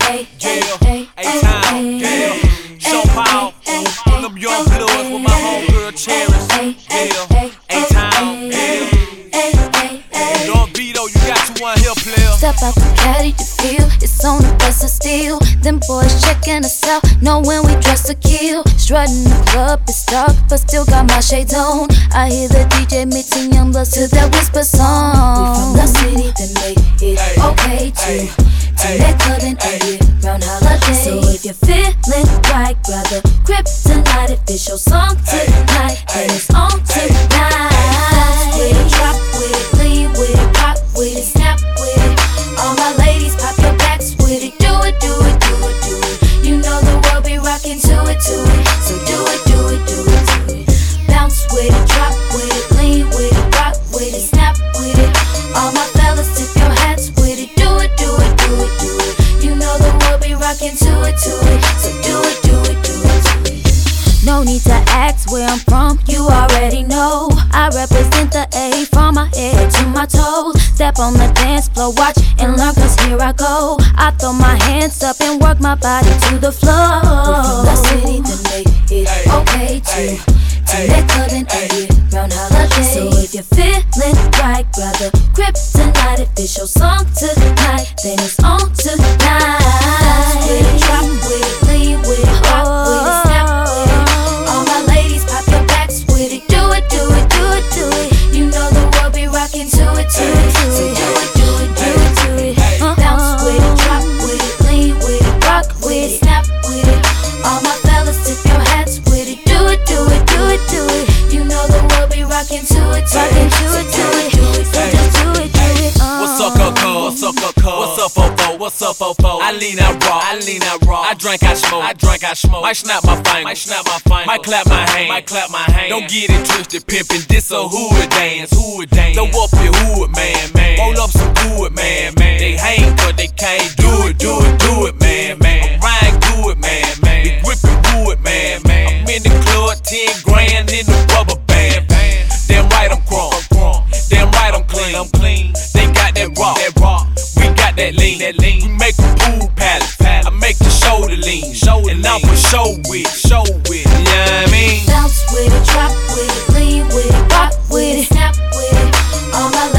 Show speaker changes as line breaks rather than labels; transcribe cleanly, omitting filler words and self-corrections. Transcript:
A-Time, Sean Paul, pull them young bloods with my homegirl Cherish. A-Time, Don Vito, you got you one here, player.
Step out the caddy to feel it's on the bus of steel. Them boys checking us out, know when we dress to kill. Strutting the club, it's dark, but still got my shades on. I hear the DJ mixing young bloods to that whisper song. We from the city that make it okay to let club in a year-round holiday. So if you're feeling right, grab the crib tonight. If it's your song tonight, then it's on tonight. Bounce with it, drop with it, lean with it, rock with it, snap with it. All my ladies, pop your backs with it. Do it, do it, do it, do it. You know the world be rocking to it, to it. So do it, do it, do it, do it. Bounce with it, drop with it, lean with it, rock with it, snap with it. All my fellas, tip your hats with it. Do it, do it, do it, do it. You know the world be rocking to it, to it. So do it, do it, do it, do it. No need to ask where I'm from, you already know. I represent the A from my head to my toes. Step on the dance floor, watch and learn, cause here I go. I throw my hands up and work my body to the floor. We're from the city that make it okay to let club in a year-round holiday. So if you're feeling right, grab the crib tonight. If it's your song tonight, then it's on tonight. Bounce with it, drop with it, lean with it, rock with it, snap with it. All my ladies, pop your backs with it. Do it, do it, do it, do it. You know the world be rocking to it, to it. So do it, do it, do it, do it. Bounce with it, drop with it, lean with it, rock with it, snap with it. All my fellas, tip your hats with it. Do it, do it, do it, do it. You know the world be rocking to it, to it, to it, to it. So just do it, do it.
What's up, Coco? What's up, Coco? What's up, Fofo? What's up, Fofo? I lean out raw, I lean out raw. I drink, I smoke, I drink, I smoke. Might snap my finger, might snap my finger. Might clap my hand, might clap my hand. Don't get it twisted, pimpin'. This a hood dance, hood dance. Throw up your hood, man, man. Roll up some wood, man, man. They hang, but they can't do it, do it, do it, man, man. I'm riding good, man, man. We grippin' wood, man, man. I'm in the club, 10 grand in the rubber band. Damn right I'm crunk, damn right I'm clean. They got that rock, we got that lean. We make a pool palace, I make the shoulder lean, and I'm for show with, you know what I mean?
Bounce with it, drop with it, lean with it, rock with it, snap with it. All my